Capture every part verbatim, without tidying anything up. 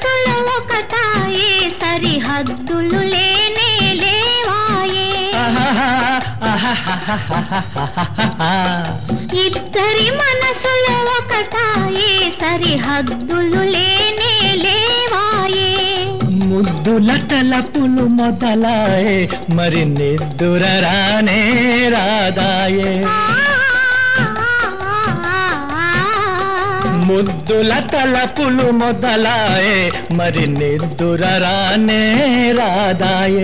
మనసులు ఒకటాయే సరిహద్దులు లేనే లేవాయే ఇద్దరి మనసులు ఒకటాయే సరిహద్దులు లేనే లేవాయే ముద్దుల తలపులు మొదలాయే మరి నిద్దుర రానే రాదాయే ముద్దుల తలపులు మొదలాయే మరి నిద్దుర రానే రాదాయే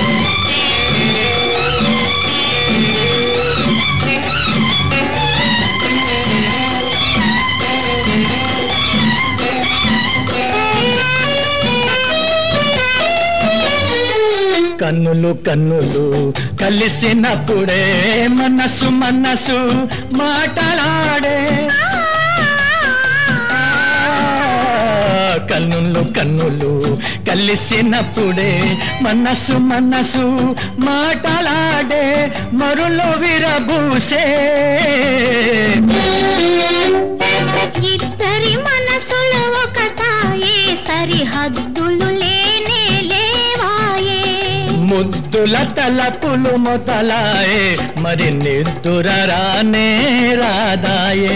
కన్నులు కన్నులు కలిసినప్పుడే మనసు మనసు మాటలాడే కన్నులు కన్నులు కలిసినప్పుడే మనసు మనసు మాటలాడే మరులో విరబూసే ఇద్దరి మనసులు ఒకటాయే సరిహద్దులు లేనే లేవాయే ముద్దుల తలపులు మొదలాయే మరి నిద్దుర రానే రాదాయే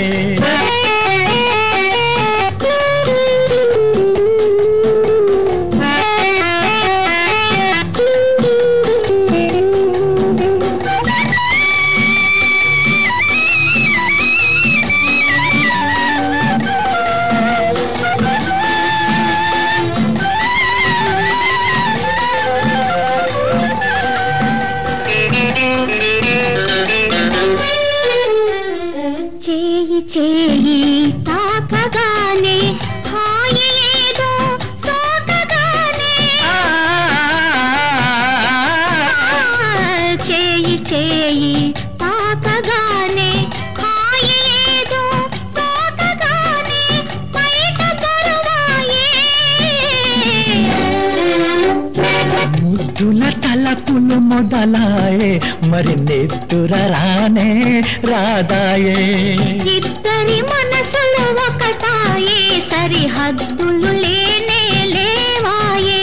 చేయి చేయి తాకగానే హాయి ఏదో సోకగానే చేయి చేయి తాకగానే హాయి ఏదో సోకగానే బయట దొరవాయే ముద్దుల తలపులు మొదలాయే మరి నిద్దుర రానే రాదాయే ఇద్దరి మనసులు ఒకటాయే సరిహద్దులు లేనే లేవాయే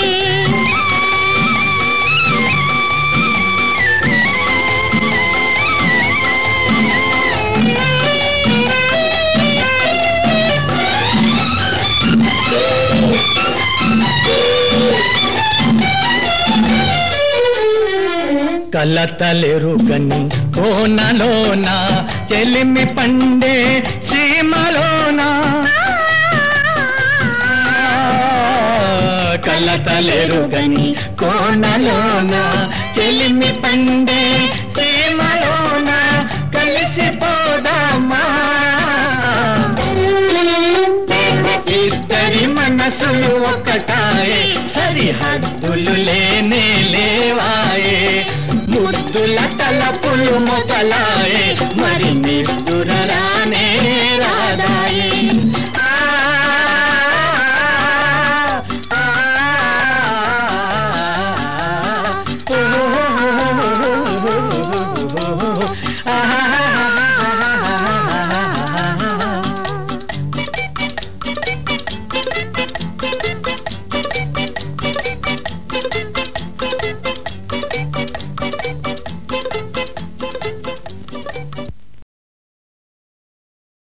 కలతలెరుగని కోనలోన చెలిమి పండే సీమలోన కలతలెరుగని కోనలోన చెలిమి పండే సీమలోన కలిసిపోదామా ఇద్దరి మనసులు ఒకటాయే సరిహద్దులు లేనే లేవాయే ముద్దుల తలపులు మొదలాయే మరి నిద్దుర